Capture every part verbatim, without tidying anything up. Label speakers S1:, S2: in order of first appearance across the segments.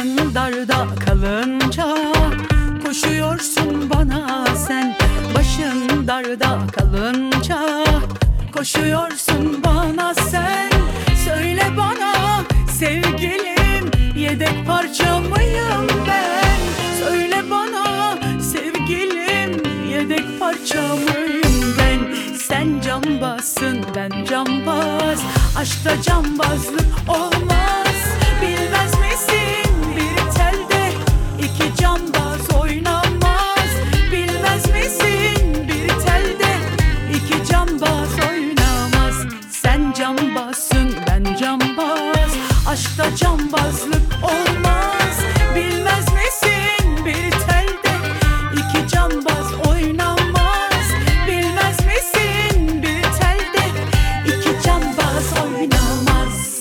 S1: Başın darda kalınca koşuyorsun bana sen. Başın darda kalınca koşuyorsun bana sen. Söyle bana sevgilim, yedek parça mıyım ben? Söyle bana sevgilim, yedek parça mıyım ben? Sen cambazsın, ben cambaz. Aşkta cambazlık olmaz. Bilmez misin bir telde iki cambaz oynamaz? Bilmez misin bir telde iki cambaz oynamaz? Sen cambazsın, ben cambaz. Aşkta cambazlık olmaz. Bilmez misin bir telde iki cambaz oynamaz? Bilmez misin bir telde iki cambaz oynamaz?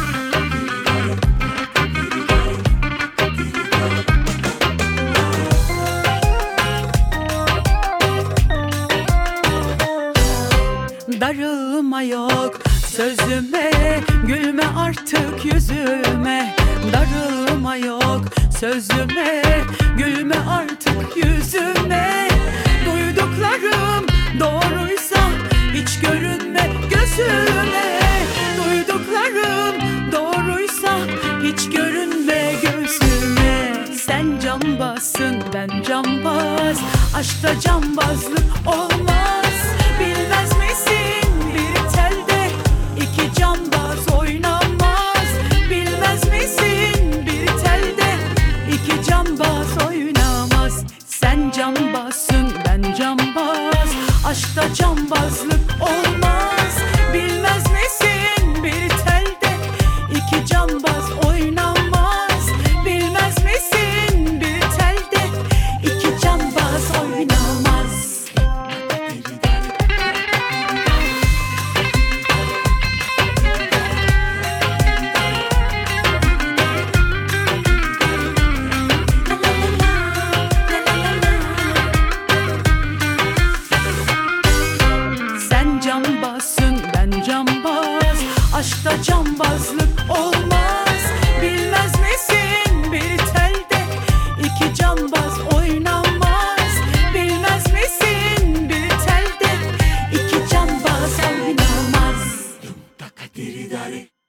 S1: Darılma yok sözüme, gülme artık yüzüme. Darılma yok sözüme, gülme artık yüzüme. Duyduklarım doğruysa hiç görünme gözüme. Duyduklarım doğruysa hiç görünme gözüme. Sen cambazsın, ben cambaz. Aşkta cambazlık olmaz. Bilmez misin bir telde iki cambaz oynamaz? Bilmez misin bir telde iki cambaz oynamaz? Sen cambazsın, ben cambaz. Aşkta cambazlık olmaz. Bilmez misin bir telde iki cambaz oynamaz? Bilmez misin bir telde iki cambaz oynamaz? Sen cambazsın, ben cambaz. Aşkta cambazlık olmaz. Bilmez misin bir telde iki cambaz oynamaz? Bilmez misin bir telde iki cambaz oynamaz?